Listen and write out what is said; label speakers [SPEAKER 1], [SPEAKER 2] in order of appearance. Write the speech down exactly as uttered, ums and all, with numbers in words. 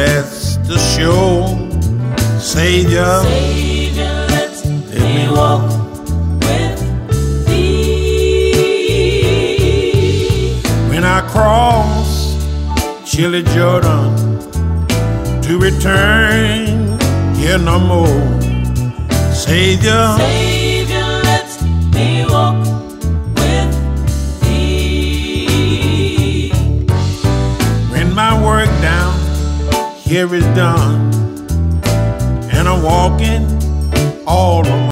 [SPEAKER 1] bless the shore. Savior,
[SPEAKER 2] Savior, let me walk with thee.
[SPEAKER 1] when I cross chilly Jordan to return here no more. Savior,
[SPEAKER 2] Savior, let me walk with thee.
[SPEAKER 1] when my work down here is done and I'm walking all alone.